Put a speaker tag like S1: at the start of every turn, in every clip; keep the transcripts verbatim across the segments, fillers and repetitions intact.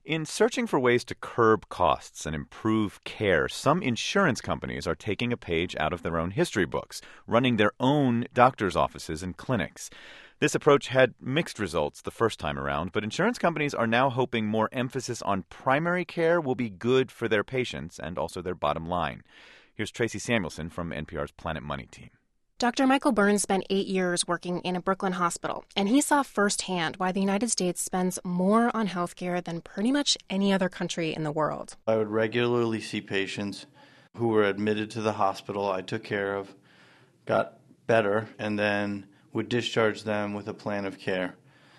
S1: In searching for ways to curb costs and improve care, some insurance companies are taking a page out of their own history books, running their own doctor's offices and clinics. This approach had mixed results the first time around, but insurance companies are now hoping more emphasis on primary care will be good for their patients and also their bottom line. Here's Tracy Samuelson from N P R's Planet Money team.
S2: Doctor Michael Burns spent eight years working in a Brooklyn hospital, and he saw firsthand why the United States spends more on healthcare than pretty much any other country in the world.
S3: I would regularly see patients who were admitted to the hospital I took care of, got better, and then would discharge them with a plan of care.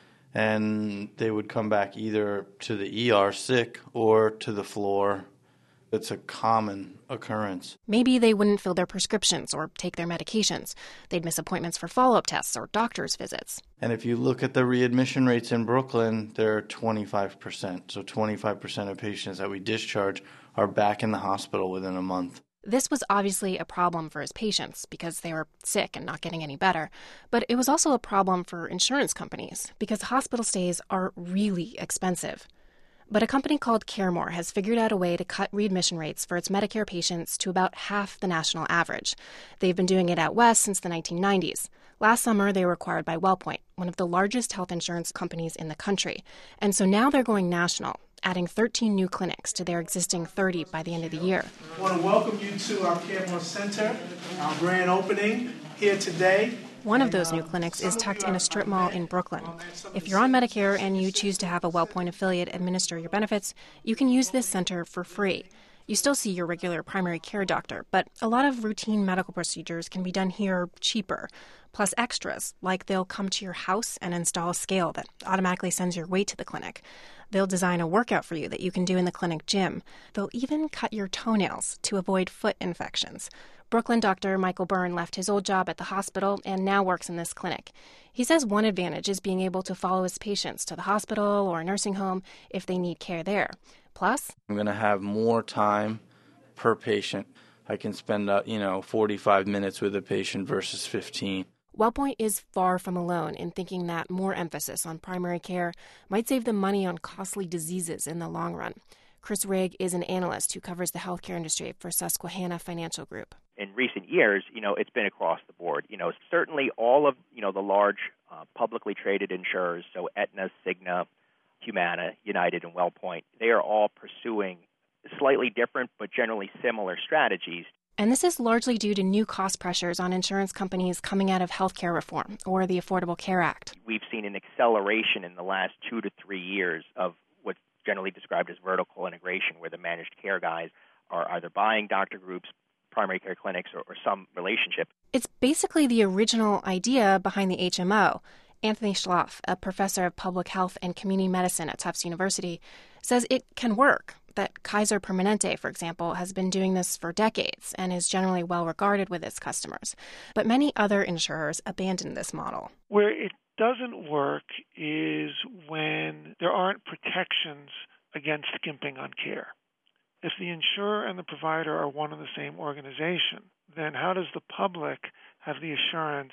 S3: And they would come back either to the E R sick or to the floor. It's a common occurrence.
S2: Maybe they wouldn't fill their prescriptions or take their medications. They'd miss appointments for follow-up tests or doctor's visits.
S3: And if you look at the readmission rates in Brooklyn, they're twenty-five percent. So twenty-five percent of patients that we discharge are back in the hospital within a month.
S2: This was obviously a problem for his patients because they were sick and not getting any better. But it was also a problem for insurance companies because hospital stays are really expensive. But a company called CareMore has figured out a way to cut readmission rates for its Medicare patients to about half the national average. They've been doing it out west since the nineteen nineties. Last summer, they were acquired by WellPoint, one of the largest health insurance companies in the country. And so now they're going national, adding thirteen new clinics to their existing thirty by the end of the year.
S4: I want to welcome you to our CareMore Center, our grand opening here today.
S2: One of those new clinics is tucked in a strip mall in Brooklyn. If you're on Medicare and you choose to have a WellPoint affiliate administer your benefits, you can use this center for free. You still see your regular primary care doctor, but a lot of routine medical procedures can be done here cheaper. Plus extras, like they'll come to your house and install a scale that automatically sends your weight to the clinic. They'll design a workout for you that you can do in the clinic gym. They'll even cut your toenails to avoid foot infections. Brooklyn doctor Michael Byrne left his old job at the hospital and now works in this clinic. He says one advantage is being able to follow his patients to the hospital or a nursing home if they need care there. Plus,
S3: I'm going to have more time per patient. I can spend, uh, you know, forty-five minutes with a patient versus fifteen.
S2: WellPoint is far from alone in thinking that more emphasis on primary care might save them money on costly diseases in the long run. Chris Rigg is an analyst who covers the healthcare industry for Susquehanna Financial Group.
S5: In recent years, you know, it's been across the board. You know, certainly all of, you know, the large uh, publicly traded insurers, so Aetna, Cigna, Humana, United, and WellPoint, they are all pursuing slightly different but generally similar strategies.
S2: And this is largely due to new cost pressures on insurance companies coming out of healthcare reform or the Affordable Care Act.
S5: We've seen an acceleration in the last two to three years of what's generally described as vertical integration, where the managed care guys are either buying doctor groups, primary care clinics, or, or some relationship.
S2: It's basically the original idea behind the H M O. Anthony Schlaff, a professor of public health and community medicine at Tufts University, says it can work. That Kaiser Permanente, for example, has been doing this for decades and is generally well regarded with its customers. But many other insurers abandoned this model.
S6: Where it doesn't work is when there aren't protections against skimping on care. If the insurer and the provider are one and the same organization, then how does the public have the assurance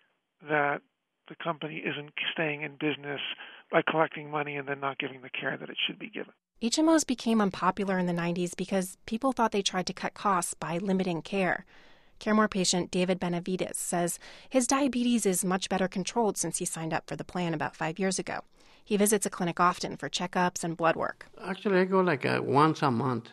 S6: that the company isn't staying in business by collecting money and then not giving the care that it should be given?
S2: H M Os became unpopular in the nineties because people thought they tried to cut costs by limiting care. CareMore patient David Benavides says his diabetes is much better controlled since he signed up for the plan about five years ago. He visits a clinic often for checkups and blood work.
S7: Actually, I go like a, once a month,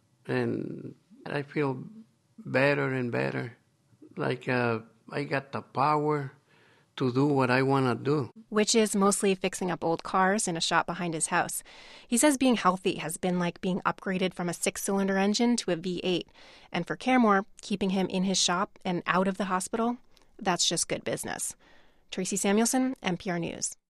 S7: and I feel better and better. Like uh, I got the power to do what I want to do.
S2: Which is mostly fixing up old cars in a shop behind his house. He says being healthy has been like being upgraded from a six-cylinder engine to a V eight. And for CareMore, keeping him in his shop and out of the hospital, that's just good business. Tracy Samuelson, N P R News.